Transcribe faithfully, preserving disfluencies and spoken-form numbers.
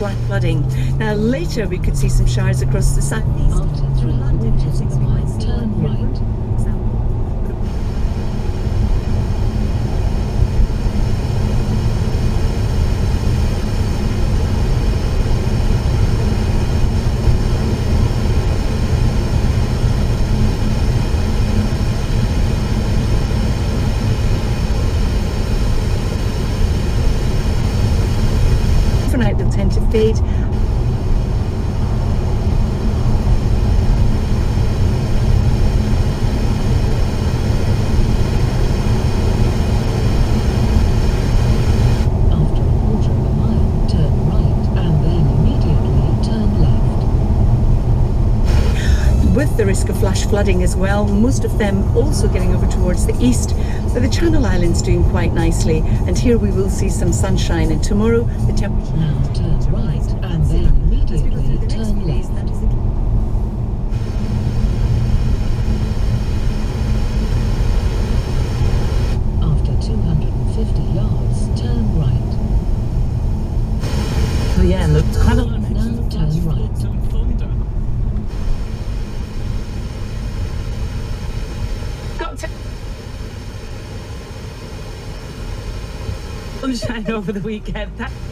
flash flooding. Now later we could see some showers across the southeast. After three quarters of a mile, turn right. Overnight they'll tend to fade. After a quarter of a mile, turn right and then immediately turn left. With the risk of flash flooding as well, most of them also getting over towards the east, but the Channel Islands doing quite nicely, and here we will see some sunshine, and tomorrow the temperature... Now turn right and then immediately turn left. After two hundred fifty yards, turn right. Oh yeah, and the Channel Now turn right. got to... sunshine over the weekend. That